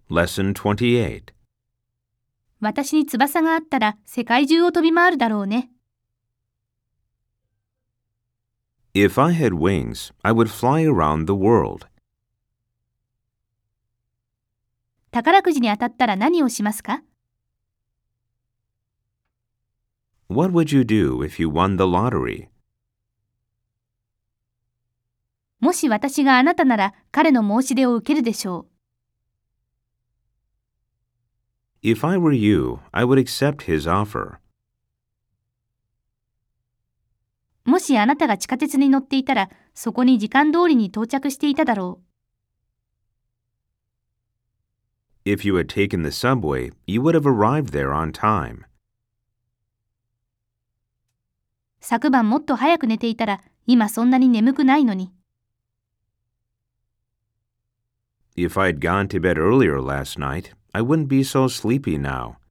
Lesson 28. 私に翼があったら世界中を飛び回るだろうね。 If I had wings, I would fly around the world. 宝くじに当たったら何をしますか？ What would you do if you won the lottery? もし私があなたなら彼の申し出を受けるでしょ If I were you, I would accept his offer. う。もしあなたが地下鉄に乗っていたらそこに時間通りに到着していただろう。 If you had taken the subway, you would have arrived there on time. 昨晩もっと早く寝ていたら今そんなに眠くないのに。 If I'd gone to bed earlier last night, I wouldn't be so sleepy now.